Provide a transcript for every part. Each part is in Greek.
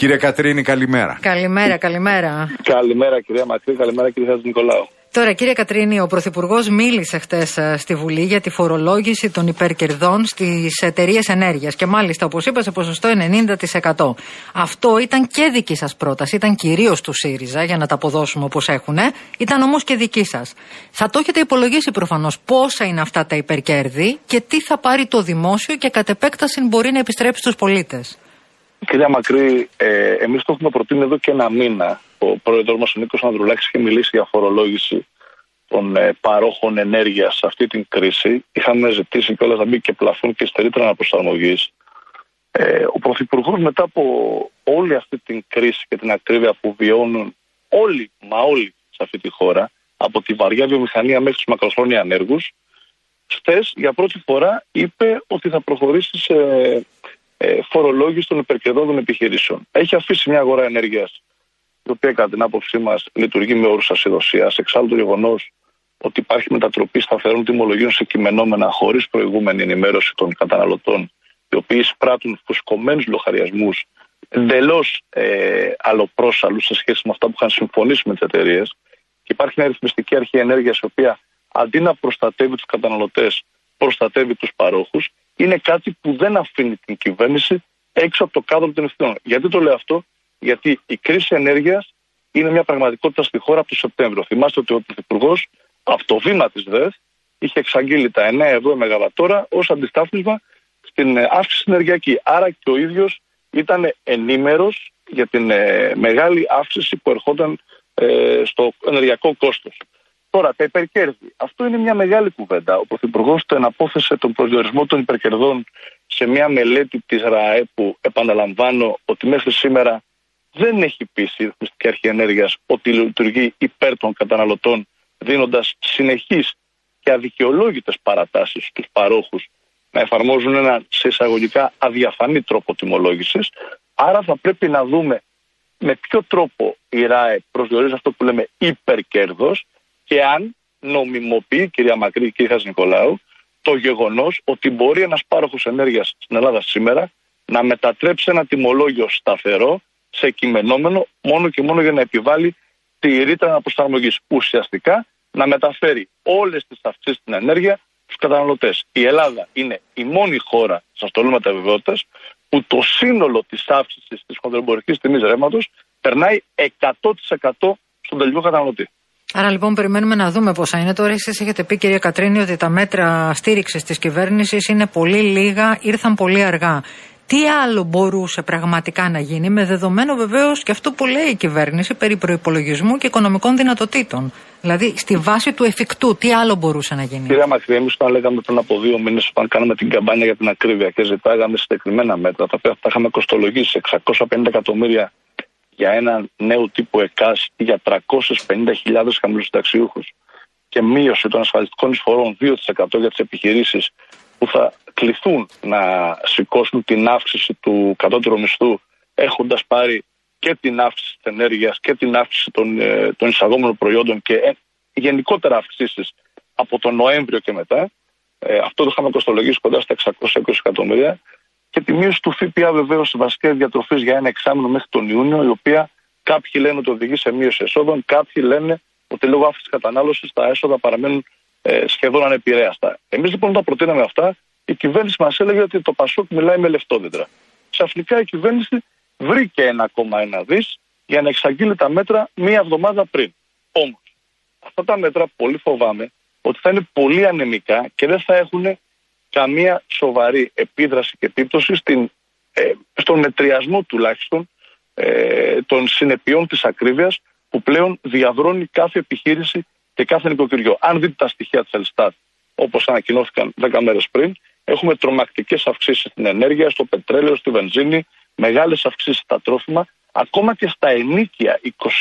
Κύριε Κατρίνη, καλημέρα. Καλημέρα. Καλημέρα κυρία Μακρύ, καλημέρα κύριε Χατζηνικολάου. Τώρα, κύριε Κατρίνη, ο Πρωθυπουργός μίλησε χτες στη Βουλή για τη φορολόγηση των υπερκερδών στις εταιρείες ενέργειας και μάλιστα, όπως είπα, σε ποσοστό 90%. Αυτό ήταν και δική σας πρόταση, ήταν κυρίως του ΣΥΡΙΖΑ για να τα αποδώσουμε όπως έχουν, ήταν όμως και δική σας. Θα το έχετε υπολογίσει προφανώς πόσα είναι αυτά τα υπερκέρδη και τι θα πάρει το δημόσιο και κατ' επέκταση μπορεί να επιστρέψει στους πολίτες. Κυρία Μακρύ, εμείς το έχουμε προτείνει εδώ και ένα μήνα. Ο πρόεδρος μας ο Νίκος Ανδρουλάκης είχε μιλήσει για φορολόγηση των παρόχων ενέργειας σε αυτή την κρίση. Είχαμε ζητήσει κιόλας να μπει και πλαφόν και στερήτρα αναπροσαρμογής. Ο Πρωθυπουργός, μετά από όλη αυτή την κρίση και την ακρίβεια που βιώνουν όλοι σε αυτή τη χώρα, από τη βαριά βιομηχανία μέχρι τους μακροχρόνια ανέργους, χθες για πρώτη φορά είπε ότι θα προχωρήσει σε φορολόγηση των υπερκερδών των επιχειρήσεων. Έχει αφήσει μια αγορά ενέργειας, η οποία κατά την άποψή μας λειτουργεί με όρους ασυδοσίας. Εξάλλου το γεγονός ότι υπάρχει μετατροπή σταθερών τιμολογίων σε κειμενόμενα χωρίς προηγούμενη ενημέρωση των καταναλωτών, οι οποίοι εισπράττουν φουσκωμένους λογαριασμούς εντελώς αλλοπρόσαλους σε σχέση με αυτά που είχαν συμφωνήσει με τις εταιρείες. Και υπάρχει μια ρυθμιστική αρχή ενέργειας, η οποία αντί να προστατεύει τους καταναλωτές, προστατεύει τους παρόχους. Είναι κάτι που δεν αφήνει την κυβέρνηση έξω από το κάδρο των ευθυνών. Γιατί το λέω αυτό? Γιατί η κρίση ενέργειας είναι μια πραγματικότητα στη χώρα από το Σεπτέμβριο. Θυμάστε ότι ο Πρωθυπουργός από το βήμα της ΔΕΘ είχε εξαγγείλει τα 9 ευρώ μεγαβατόρα ως αντιστάθμισμα στην αύξηση ενεργειακή. Άρα και ο ίδιος ήταν ενήμερος για την μεγάλη αύξηση που ερχόταν στο ενεργειακό κόστος. Τώρα, τα υπερκέρδη. Αυτό είναι μια μεγάλη κουβέντα. Ο Πρωθυπουργός το εναπόθεσε τον προσδιορισμό των υπερκερδών σε μια μελέτη της ΡΑΕ που, επαναλαμβάνω, ότι μέχρι σήμερα δεν έχει πείσει η Ρυθμιστική Αρχή Ενέργειας ότι λειτουργεί υπέρ των καταναλωτών, δίνοντας συνεχείς και αδικαιολόγητες παρατάσεις στους παρόχους να εφαρμόζουν ένα σε εισαγωγικά αδιαφανή τρόπο τιμολόγησης. Άρα θα πρέπει να δούμε με ποιο τρόπο η ΡΑΕ προσδιορίζει αυτό που λέμε υπερκέρδος και αν νομιμοποιεί, κυρία Μακρύ, κύριε Χατζηνικολάου, το γεγονός ότι μπορεί ένας πάροχος ενέργειας στην Ελλάδα σήμερα να μετατρέψει ένα τιμολόγιο σταθερό σε κειμενόμενο μόνο και μόνο για να επιβάλλει τη ρήτρα αναπροσαρμογής. Ουσιαστικά να μεταφέρει όλες τις αυξήσεις στην ενέργεια στους καταναλωτές. Η Ελλάδα είναι η μόνη χώρα, σας το λέμε τα βεβαιότητας, που το σύνολο της αύξησης της χονδροεμπορικής τιμής ρεύματος περνάει 100% στον τελικό καταναλωτή. Άρα λοιπόν περιμένουμε να δούμε πόσα είναι. Τώρα εσείς έχετε πει, κυρία Κατρίνη, ότι τα μέτρα στήριξης της κυβέρνησης είναι πολύ λίγα, ήρθαν πολύ αργά. Τι άλλο μπορούσε πραγματικά να γίνει, με δεδομένο βεβαίως και αυτό που λέει η κυβέρνηση περί προϋπολογισμού και οικονομικών δυνατοτήτων? Δηλαδή, στη βάση του εφικτού, τι άλλο μπορούσε να γίνει? Κυρία Μακρύ, εμείς όταν λέγαμε πριν από 2 μήνες, όταν κάναμε την καμπάνια για την ακρίβεια και ζητάγαμε συγκεκριμένα μέτρα, τα οποία τα είχαμε κοστολογήσει 650 εκατομμύρια για έναν νέο τύπο ΕΚΑΣ για 350.000 χαμηλούς συνταξιούχους και μείωση των ασφαλιστικών εισφορών 2% για τις επιχειρήσεις που θα κληθούν να σηκώσουν την αύξηση του κατώτερου μισθού, έχοντας πάρει και την αύξηση της ενέργειας και την αύξηση των εισαγόμενων προϊόντων και γενικότερα αυξήσεις από τον Νοέμβριο και μετά. Αυτό το είχαμε κοστολογήσει κοντά στα 620 εκατομμύρια. Και τη μείωση του ΦΠΑ βεβαίως στις βασικές διατροφές για ένα εξάμηνο μέχρι τον Ιούνιο, η οποία κάποιοι λένε ότι οδηγεί σε μείωση εσόδων, κάποιοι λένε ότι λόγω αύξησης κατανάλωσης τα έσοδα παραμένουν σχεδόν ανεπηρέαστα. Εμείς λοιπόν όταν προτείναμε αυτά, η κυβέρνηση μας έλεγε ότι το Πασόκ μιλάει με λεφτόδεντρα. Ξαφνικά η κυβέρνηση βρήκε 1,1 δις για να εξαγγείλει τα μέτρα μία εβδομάδα πριν. Όμως, αυτά τα μέτρα πολύ φοβάμαι ότι θα είναι πολύ ανεμικά και δεν θα έχουν καμία σοβαρή επίδραση και επίπτωση στον μετριασμό τουλάχιστον των συνεπειών της ακρίβειας που πλέον διαβρώνει κάθε επιχείρηση και κάθε νοικοκυριό. Αν δείτε τα στοιχεία της Ελστάτ, όπως ανακοινώθηκαν 10 μέρες πριν, έχουμε τρομακτικές αυξήσεις στην ενέργεια, στο πετρέλαιο, στη βενζίνη, μεγάλες αυξήσεις στα τρόφιμα, ακόμα και στα ενοίκια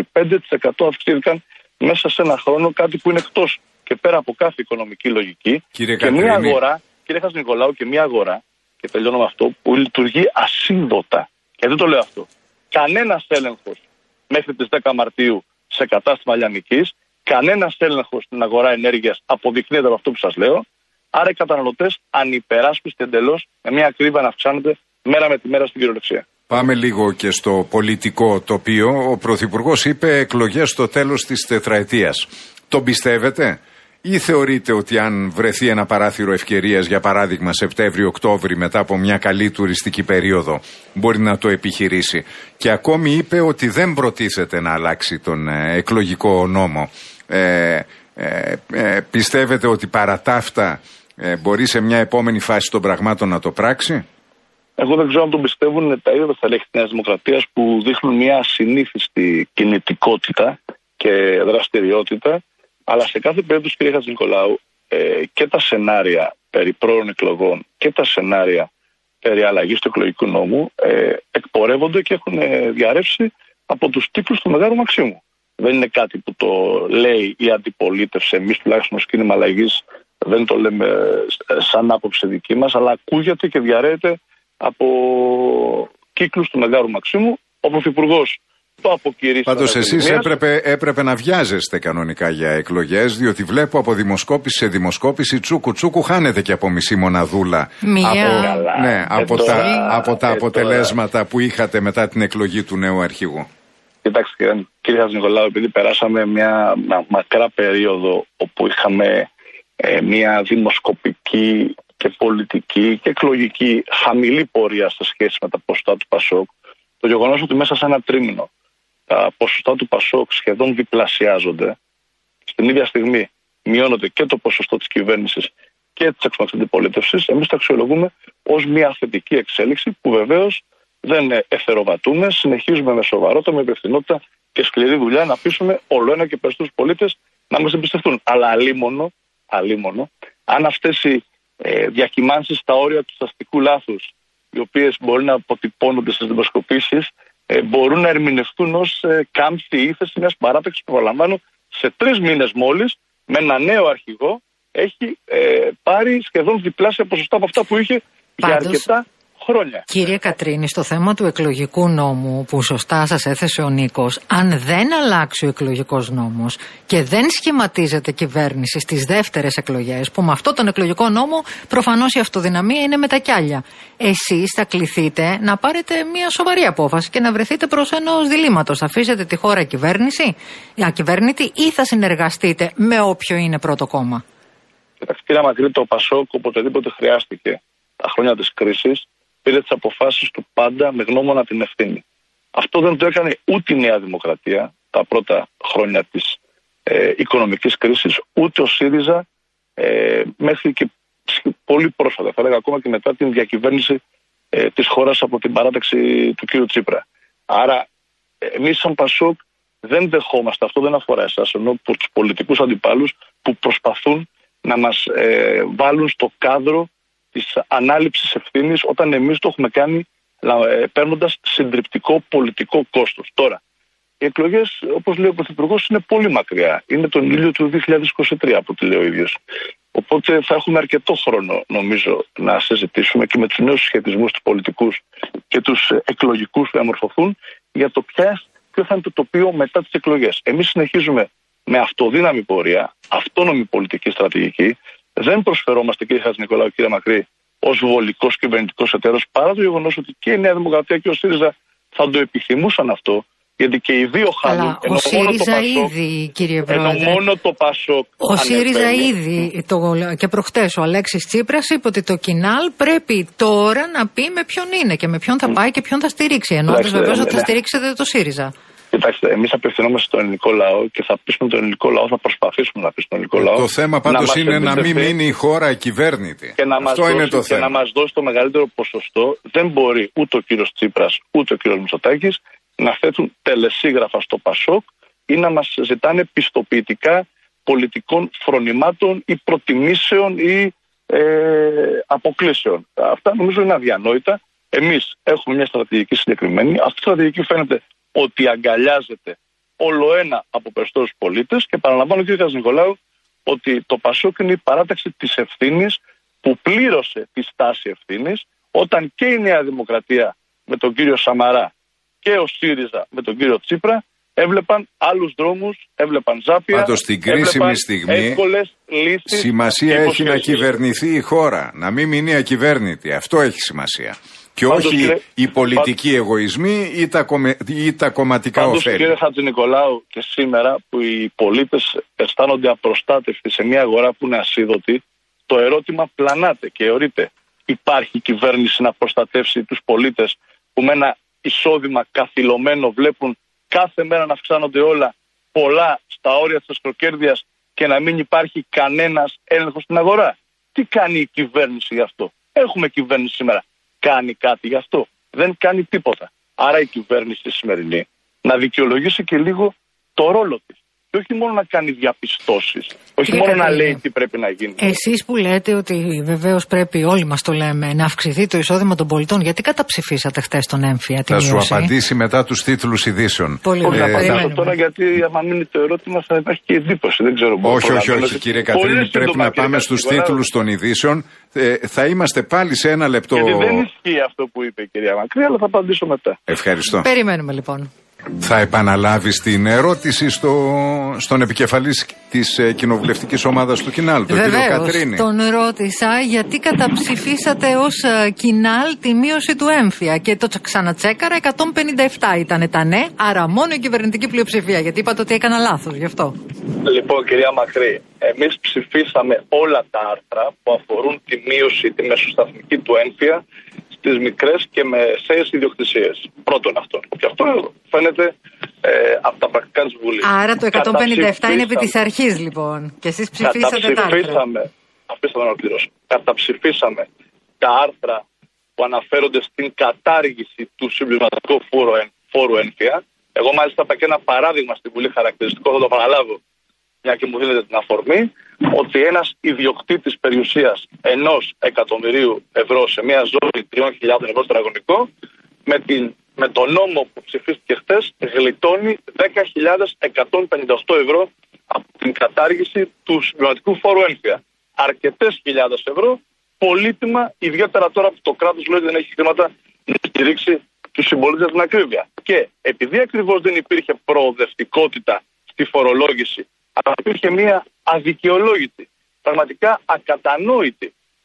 25% αυξήθηκαν μέσα σε ένα χρόνο, κάτι που είναι εκτός και πέρα από κάθε οικονομική λογική. Και μια αγορά, κύριε Χατζηνικολάου, και μια αγορά, και τελειώνω με αυτό, που λειτουργεί ασύντοτα. Και δεν το λέω αυτό. Κανένας έλεγχος μέχρι τις 10 Μαρτίου σε κατάστημα λιανικής, κανένας έλεγχος στην αγορά ενέργειας αποδεικνύεται από αυτό που σας λέω. Άρα οι καταναλωτές ανυπεράσπιστοι εντελώς, με μια ακρίβεια να αυξάνεται μέρα με τη μέρα στην κυριολεξία. Πάμε λίγο και στο πολιτικό τοπίο. Ο Πρωθυπουργός είπε εκλογές στο τέλος της τετραετίας. Τον πιστεύετε ή θεωρείτε ότι αν βρεθεί ένα παράθυρο ευκαιρίας, για παράδειγμα Σεπτέμβριο-Οκτώβρη, μετά από μια καλή τουριστική περίοδο, μπορεί να το επιχειρήσει? Και ακόμη είπε ότι δεν προτίθεται να αλλάξει τον εκλογικό νόμο. Πιστεύετε ότι παρά τα αυτά μπορεί σε μια επόμενη φάση των πραγμάτων να το πράξει? Εγώ δεν ξέρω αν τον πιστεύουν τα ίδια στελέχη της Νέας Δημοκρατίας, που δείχνουν μια ασυνήθιστη κινητικότητα και δραστηριότητα. Αλλά σε κάθε περίπτωση, κύριε Χατζηνικολάου, και τα σενάρια περί πρόωρων εκλογών και τα σενάρια περί αλλαγής του εκλογικού νόμου εκπορεύονται και έχουν διαρρεύσει από τους τύπους του Μεγάλου Μαξίμου. Δεν είναι κάτι που το λέει η αντιπολίτευση. Εμείς τουλάχιστον ως κίνημα αλλαγής δεν το λέμε σαν άποψη δική μας, αλλά ακούγεται και διαρρέεται από κύκλους του Μεγάλου Μαξίμου. Ο Πρωθυπουργός το αποκηρύσσει. Πάντως εσείς έπρεπε να βιάζεστε κανονικά για εκλογές, διότι βλέπω από δημοσκόπηση σε δημοσκόπηση τσούκου χάνετε και από μισή μοναδούλα από τα αποτελέσματα που είχατε μετά την εκλογή του νέου αρχηγού. Κοιτάξτε, κύριε Χατζηνικολάου, επειδή περάσαμε μια μακρά περίοδο όπου είχαμε μια δημοσκοπική και πολιτική και εκλογική χαμηλή πορεία σε σχέση με τα ποσοστά του ΠΑΣΟΚ, το γεγονός ότι μέσα σε ένα τρίμηνο τα ποσοστά του ΠΑΣΟΚ σχεδόν διπλασιάζονται, στην ίδια στιγμή μειώνονται και το ποσοστό της κυβέρνησης και της εξωματικής αντιπολίτευσης, εμείς το αξιολογούμε ως μια θετική εξέλιξη που βεβαίως δεν εθεροβατούμε, συνεχίζουμε με σοβαρότητα, με υπευθυνότητα και σκληρή δουλειά να πείσουμε όλο και περισσότερους πολίτες να μας εμπιστευτούν. Αλλά αλίμονο, αν αυτές οι διακυμάνσεις στα όρια του αστικού λάθους, οι οποίες μπορεί να αποτυπώνονται στις δημοσκοπήσεις, μπορούν να ερμηνευτούν ως κάμψη ύφεση μιας παράταξης που, παραλαμβάνω, σε 3 μήνες μόλις, με ένα νέο αρχηγό, έχει πάρει σχεδόν διπλάσια ποσοστά από αυτά που είχε για αρκετά χρόνια. Κύριε Κατρίνη, στο θέμα του εκλογικού νόμου που σωστά σας έθεσε ο Νίκος, αν δεν αλλάξει ο εκλογικός νόμος και δεν σχηματίζεται κυβέρνηση στις δεύτερες εκλογές, που με αυτόν τον εκλογικό νόμο προφανώς η αυτοδυναμία είναι με τα κιάλια, εσείς θα κληθείτε να πάρετε μια σοβαρή απόφαση και να βρεθείτε προς ενός διλήμματος. Θα αφήσετε τη χώρα ακυβέρνητη ή θα συνεργαστείτε με όποιο είναι πρώτο κόμμα? Κοιτάξτε, κύριε Μακρύ, το ΠΑΣΟΚ οποτεδήποτε χρειάστηκε τα χρόνια της κρίσης πήρε τις αποφάσεις του πάντα με γνώμονα την ευθύνη. Αυτό δεν το έκανε ούτε η Νέα Δημοκρατία τα πρώτα χρόνια της οικονομικής κρίσης, ούτε ο ΣΥΡΙΖΑ μέχρι και πολύ πρόσφατα, θα έλεγα ακόμα και μετά την διακυβέρνηση της χώρας από την παράταξη του κ. Τσίπρα. Άρα εμείς σαν ΠΑΣΟΚ δεν δεχόμαστε, αυτό δεν αφορά εσάς, ενώ τους πολιτικούς αντιπάλους που προσπαθούν να μας βάλουν στο κάδρο της ανάληψης ευθύνης, όταν εμείς το έχουμε κάνει παίρνοντας συντριπτικό πολιτικό κόστος. Τώρα, οι εκλογές, όπως λέει ο Πρωθυπουργός, είναι πολύ μακριά. Είναι τον Ιούλιο του 2023, από ό,τι λέει ο ίδιος. Οπότε θα έχουμε αρκετό χρόνο, νομίζω, να συζητήσουμε και με τους νέους συσχετισμούς τους πολιτικούς και τους εκλογικούς που διαμορφωθούν για το ποιο θα είναι το τοπίο μετά τις εκλογές. Εμείς συνεχίζουμε με αυτοδύναμη πορεία, αυτόνομη πολιτική στρατηγική. Δεν προσφερόμαστε, κύριε Χατζηνικολάου, κύριε Μακρύ, ως βολικός κυβερνητικός εταίρος, παρά το γεγονός ότι και η Νέα Δημοκρατία και ο ΣΥΡΙΖΑ θα το επιθυμούσαν αυτό, γιατί και οι δύο χάνουν. Αλλά ο ΣΥΡΙΖΑ ήδη, κύριε Πρόεδρε. Ενώ μόνο το ΠΑΣΟΚ. Ο ΣΥΡΙΖΑ ήδη και προχτές ο Αλέξης Τσίπρας είπε ότι το Κινάλ πρέπει τώρα να πει με ποιον είναι και με ποιον θα πάει και ποιον θα στηρίξει. Ενώ βεβαίως ότι θα στηρίξετε το ΣΥΡΙΖΑ. Κοιτάξτε, εμείς απευθυνόμαστε στον ελληνικό λαό και θα πείσουμε τον ελληνικό λαό, θα προσπαθήσουμε να πείσουμε τον ελληνικό λαό. Το θέμα πάντως είναι να μην μείνει η χώρα ακυβέρνητη. Αυτό είναι το θέμα. Και να μας δώσει το μεγαλύτερο ποσοστό. Δεν μπορεί ούτε ο κύριος Τσίπρας ούτε ο κύριος Μητσοτάκης να θέτουν τελεσίγραφα στο ΠΑΣΟΚ ή να μας ζητάνε πιστοποιητικά πολιτικών φρονημάτων ή προτιμήσεων ή αποκλήσεων. Αυτά νομίζω είναι αδιανόητα. Εμείς έχουμε μια στρατηγική συγκεκριμένη. Αυτή η στρατηγική φαίνεται ότι αγκαλιάζεται όλο ένα από περισσότερους πολίτες και παραλαμβάνω, κύριε Χατζηνικολάου, ότι το ΠΑΣΟΚ είναι η παράταξη της ευθύνης που πλήρωσε τη στάση ευθύνης όταν και η Νέα Δημοκρατία με τον κύριο Σαμαρά και ο ΣΥΡΙΖΑ με τον κύριο Τσίπρα έβλεπαν άλλους δρόμους, έβλεπαν ζάπια. Πάντως στην κρίσιμη στιγμή σημασία έχει να κυβερνηθεί η χώρα, να μην μείνει ακυβέρνητη. Αυτό έχει σημασία. Και όχι οι πολιτικοί εγωισμοί ή τα κομματικά ωφέλη. Κύριε Χατζηνικολάου, και σήμερα που οι πολίτες αισθάνονται απροστάτευτοι σε μια αγορά που είναι ασίδωτη, το ερώτημα πλανάται και εωρείται. Υπάρχει κυβέρνηση να προστατεύσει τους πολίτες που με ένα εισόδημα καθυλωμένο βλέπουν κάθε μέρα να αυξάνονται όλα, πολλά στα όρια της αστροκέρδειας και να μην υπάρχει κανένας έλεγχος στην αγορά? Τι κάνει η κυβέρνηση γι' αυτό? Έχουμε κυβέρνηση σήμερα. Κάνει κάτι γι' αυτό? Δεν κάνει τίποτα. Άρα η κυβέρνηση σημερινή να δικαιολογήσει και λίγο το ρόλο της. Και όχι μόνο να κάνει διαπιστώσεις, όχι μόνο να λέει τι πρέπει να γίνει. Εσείς που λέτε ότι βεβαίως πρέπει, όλοι μας το λέμε, να αυξηθεί το εισόδημα των πολιτών, γιατί καταψηφίσατε χτες τον έμφυα? Θα σου απαντήσει μετά τους τίτλους ειδήσεων. Πολύ ωραία. Θα απαντήσω τώρα, γιατί άμα μείνει το ερώτημα θα υπάρχει και εντύπωση. Δεν ξέρω πώς. Όχι, κύριε Κατρίνη, πρέπει να πάμε στους τίτλους των ειδήσεων. Θα είμαστε πάλι σε ένα λεπτό. Γιατί δεν ισχύει αυτό που είπε η κυρία Μακρύ, αλλά θα απαντήσω μετά. Ευχαριστώ. Περιμένουμε λοιπόν. Θα επαναλάβεις την ερώτηση στον επικεφαλής της κοινοβουλευτικής ομάδας του Κινάλ, τον κύριο Κατρίνη. Τον ρώτησα γιατί καταψηφίσατε ως Κινάλ τη μείωση του έμφυα και το ξανατσέκαρα, 157 ήταν τα ναι, άρα μόνο η κυβερνητική πλειοψηφία, γιατί είπατε ότι έκανα λάθος γι' αυτό. Λοιπόν, κυρία Μακρύ, εμείς ψηφίσαμε όλα τα άρθρα που αφορούν τη μείωση, τη μεσοσταθμική του έμφυα στις μικρές και μεσαίες ιδιοκτησίες. Πρώτον αυτό. Και αυτό φαίνεται από τα πρακτικά της Βουλής. Άρα το 157 είναι επί της αρχής λοιπόν. Και εσείς ψηφίσατε τα άρθρα. Αφήστε να ολοκληρώσω. Καταψηφίσαμε τα άρθρα που αναφέρονται στην κατάργηση του συμπληρωματικού φόρου έμφυα. Εγώ μάλιστα είπα και ένα παράδειγμα στην Βουλή χαρακτηριστικό, θα το παραλάβω, μια και μου δίνετε την αφορμή, ότι ένας ιδιοκτήτης περιουσίας 1.000.000 ευρώ σε μια ζώνη 3.000 ευρώ τετραγωνικό, με τον νόμο που ψηφίστηκε χτες, γλιτώνει 10.158 ευρώ από την κατάργηση του συμπληρωματικού φόρου έμφυα. Αρκετές χιλιάδες ευρώ, πολύτιμα, ιδιαίτερα τώρα που το κράτος λέει ότι δεν έχει χρήματα να στηρίξει τους συμπολίτες για την ακρίβεια. Και επειδή ακριβώς δεν υπήρχε προοδευτικότητα στη φορολόγηση, αλλά υπήρχε μια αδικαιολόγητη, πραγματικά ακατανόητη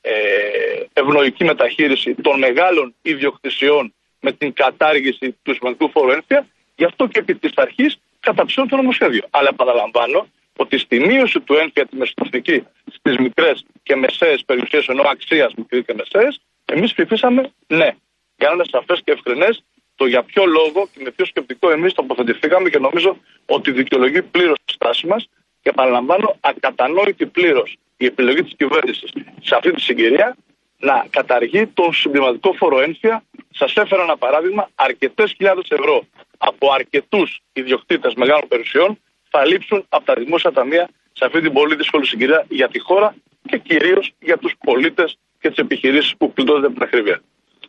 ευνοϊκή μεταχείριση των μεγάλων ιδιοκτησιών με την κατάργηση του σημαντικού φόρου έμφυα, γι' αυτό και επί της αρχής καταψηφίσαμε το νομοσχέδιο. Αλλά επαναλαμβάνω ότι στη μείωση του έμφυα τη μεσοσταθμική στις μικρές και μεσαίες περιουσίες, ενώ αξίας μικρή και μεσαίες, εμείς ψηφίσαμε ναι. Για να είναι σαφές και ευκρινές το για ποιο λόγο και με ποιο σκεπτικό εμείς τοποθετηθήκαμε, και νομίζω ότι δικαιολογεί πλήρως τη στάση μας. Και επαναλαμβάνω, ακατανόητη πλήρως η επιλογή της κυβέρνησης σε αυτή τη συγκυρία να καταργεί τον συμπληρωματικό φόρο έμφυα. Σας έφερα ένα παράδειγμα, αρκετές χιλιάδες ευρώ από αρκετούς ιδιοκτήτες μεγάλων περιουσιών θα λείψουν από τα δημόσια ταμεία σε αυτή την πολύ δύσκολη συγκυρία για τη χώρα και κυρίως για τους πολίτες και τις επιχειρήσεις που πλήττονται από την ακρίβεια.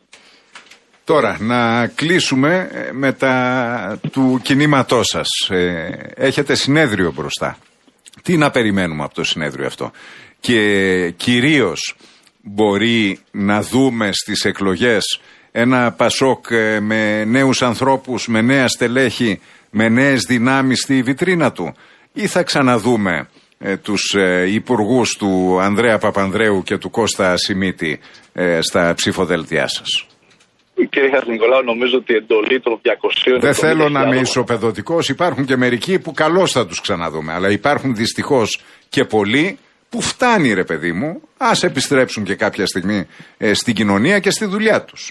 Τώρα, να κλείσουμε με τα του κινήματός σας. Έχετε συνέδριο μπροστά. Τι να περιμένουμε από το συνέδριο αυτό? Και κυρίως μπορεί να δούμε στις εκλογές ένα Πασόκ με νέους ανθρώπους, με νέα στελέχη, με νέες δυνάμεις στη βιτρίνα του, ή θα ξαναδούμε τους υπουργούς του Ανδρέα Παπανδρέου και του Κώστα Σιμίτη στα ψηφοδέλτιά σας? Κύριε Χατζηνικολάου, νομίζω ότι η εντολή των 200... Δεν θέλω να είμαι ισοπεδωτικός, υπάρχουν και μερικοί που καλώς θα τους ξαναδούμε, αλλά υπάρχουν δυστυχώς και πολλοί που φτάνει, ρε παιδί μου, ας επιστρέψουν και κάποια στιγμή στην κοινωνία και στη δουλειά τους.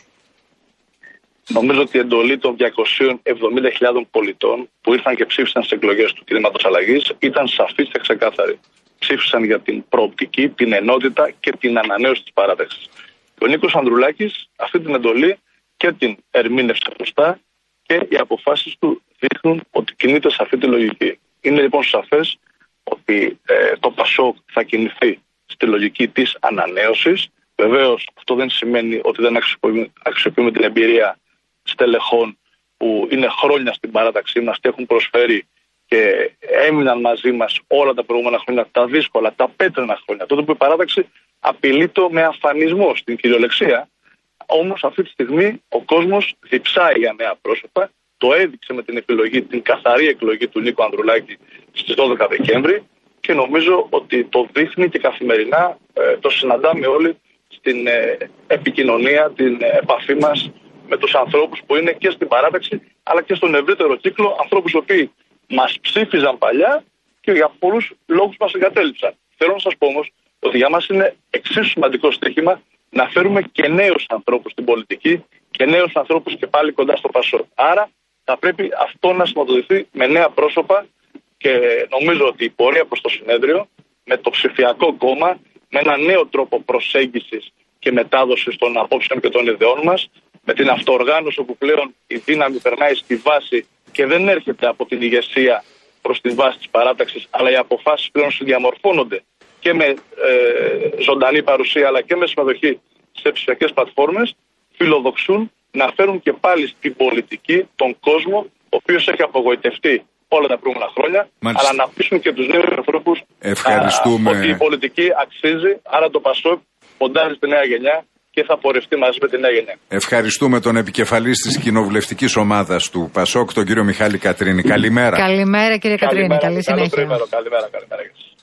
Νομίζω ότι η εντολή των 270.000 πολιτών που ήρθαν και ψήφισαν στις εκλογές του κινήματος αλλαγής ήταν σαφής και ξεκάθαρη. Ψήφισαν για την προοπτική, την ενότητα και την ανανέωση της παράταξης. Ο Νίκος Ανδρουλάκης αυτή την εντολή και την ερμήνευσε σωστά και οι αποφάσεις του δείχνουν ότι κινείται σε αυτή τη λογική. Είναι λοιπόν σαφές ότι το ΠΑΣΟΚ θα κινηθεί στη λογική της ανανέωσης. Βεβαίως αυτό δεν σημαίνει ότι δεν αξιοποιούμε την εμπειρία στελεχών που είναι χρόνια στην παράταξή μας και έχουν προσφέρει και έμειναν μαζί μας όλα τα προηγούμενα χρόνια, τα δύσκολα, τα πέτρινα χρόνια. Τότε που η παράταξη απειλείται με αφανισμό στην κυριολεξία. Όμως αυτή τη στιγμή ο κόσμος διψάει για νέα πρόσωπα. Το έδειξε με την επιλογή, την καθαρή εκλογή του Νίκου Ανδρουλάκη στις 12 Δεκέμβρη και νομίζω ότι το δείχνει και καθημερινά το συναντάμε όλοι την επικοινωνία, την επαφή μας με τους ανθρώπους που είναι και στην παράταξη, αλλά και στον ευρύτερο κύκλο, ανθρώπους οι οποίοι μας ψήφιζαν παλιά και για πολλούς λόγους μας εγκατέλειψαν. Θέλω να σας πω όμως ότι για μας είναι εξίσου σημαντικό στοίχημα να φέρουμε και νέους ανθρώπους στην πολιτική και νέους ανθρώπους και πάλι κοντά στο ΠΑΣΟΚ. Άρα θα πρέπει αυτό να σηματοδοτηθεί με νέα πρόσωπα και νομίζω ότι η πορεία προς το συνέδριο με το ψηφιακό κόμμα, με ένα νέο τρόπο προσέγγισης και μετάδοσης των απόψεων και των ιδεών μας, με την αυτοοργάνωση όπου πλέον η δύναμη περνάει στη βάση και δεν έρχεται από την ηγεσία προς τη βάση της παράταξης, αλλά οι αποφάσεις πλέον συνδιαμορφώνονται και με ζωντανή παρουσία αλλά και με συμμετοχή σε ψηφιακές πλατφόρμες, φιλοδοξούν να φέρουν και πάλι στην πολιτική τον κόσμο, ο οποίος έχει απογοητευτεί όλα τα προηγούμενα χρόνια, αλλά να πείσουν και τους νέους ανθρώπους ότι η πολιτική αξίζει, άρα το ΠΑΣΟΚ ποντάρει στη νέα γενιά και θα πορευτεί μαζί με τη νέα γενιά. Ευχαριστούμε τον επικεφαλής της κοινοβουλευτικής ομάδας του ΠΑΣΟΚ, τον κύριο Μιχάλη Κατρίνη. Καλημέρα. Καλημέρα κύριε Κατρίνη, καλή συνέχεια. Καλημέρα.